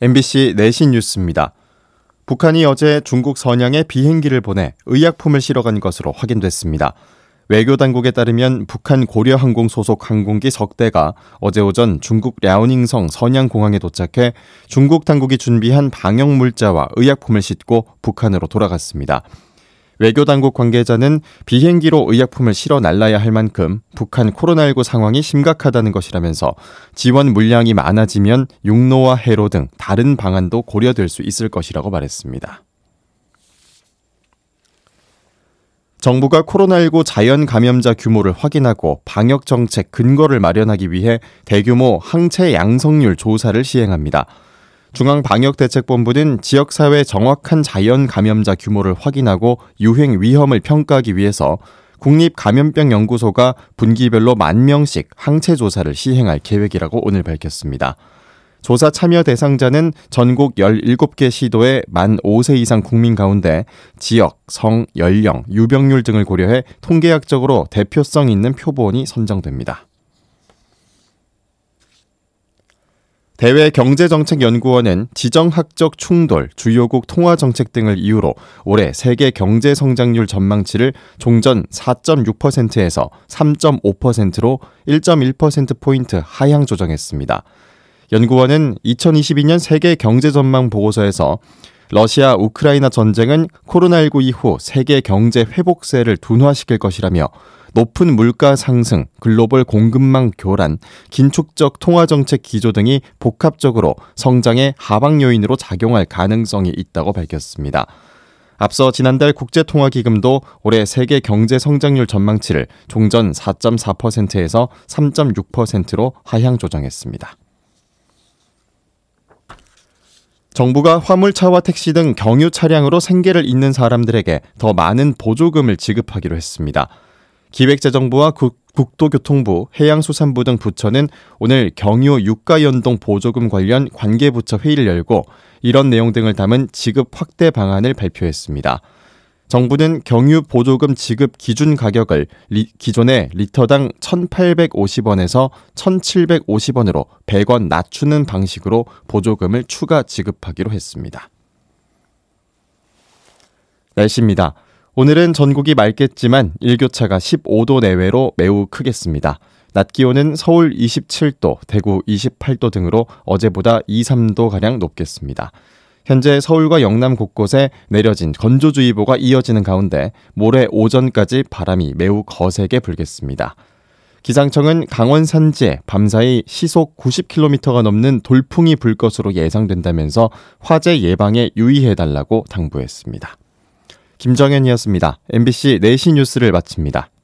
MBC 내신 뉴스입니다. 북한이 어제 중국 선양에 비행기를 보내 의약품을 실어간 것으로 확인됐습니다. 외교당국에 따르면 북한 고려항공 소속 항공기 석대가 어제 오전 중국 랴오닝성 선양공항에 도착해 중국 당국이 준비한 방역물자와 의약품을 싣고 북한으로 돌아갔습니다. 외교당국 관계자는 비행기로 의약품을 실어 날라야 할 만큼 북한 코로나19 상황이 심각하다는 것이라면서 지원 물량이 많아지면 육로와 해로 등 다른 방안도 고려될 수 있을 것이라고 말했습니다. 정부가 코로나19 자연 감염자 규모를 확인하고 방역 정책 근거를 마련하기 위해 대규모 항체 양성률 조사를 시행합니다. 중앙방역대책본부는 지역사회 정확한 자연 감염자 규모를 확인하고 유행 위험을 평가하기 위해서 국립감염병연구소가 분기별로 10,000명씩 항체 조사를 시행할 계획이라고 오늘 밝혔습니다. 조사 참여 대상자는 전국 17개 시도의 만 5세 이상 국민 가운데 지역, 성, 연령, 유병률 등을 고려해 통계학적으로 대표성 있는 표본이 선정됩니다. 대외경제정책연구원은 지정학적 충돌, 주요국 통화정책 등을 이유로 올해 세계 경제 성장률 전망치를 종전 4.6%에서 3.5%로 1.1%포인트 하향 조정했습니다. 연구원은 2022년 세계 경제 전망 보고서에서 러시아 우크라이나 전쟁은 코로나19 이후 세계 경제 회복세를 둔화시킬 것이라며 높은 물가 상승, 글로벌 공급망 교란, 긴축적 통화정책 기조 등이 복합적으로 성장의 하방 요인으로 작용할 가능성이 있다고 밝혔습니다. 앞서 지난달 국제통화기금도 올해 세계 경제 성장률 전망치를 종전 4.4%에서 3.6%로 하향 조정했습니다. 정부가 화물차와 택시 등 경유 차량으로 생계를 잇는 사람들에게 더 많은 보조금을 지급하기로 했습니다. 기획재정부와 국토교통부, 해양수산부 등 부처는 오늘 경유 유가연동 보조금 관련 관계부처 회의를 열고 이런 내용 등을 담은 지급 확대 방안을 발표했습니다. 정부는 경유 보조금 지급 기준 가격을 기존의 리터당 1,850원에서 1,750원으로 100원 낮추는 방식으로 보조금을 추가 지급하기로 했습니다. 날씨입니다. 오늘은 전국이 맑겠지만 일교차가 15도 내외로 매우 크겠습니다. 낮 기온은 서울 27도, 대구 28도 등으로 어제보다 2, 3도가량 높겠습니다. 현재 서울과 영남 곳곳에 내려진 건조주의보가 이어지는 가운데 모레 오전까지 바람이 매우 거세게 불겠습니다. 기상청은 강원 산지에 밤사이 시속 90km가 넘는 돌풍이 불 것으로 예상된다면서 화재 예방에 유의해달라고 당부했습니다. 김정현이었습니다. MBC 내신 뉴스를 마칩니다.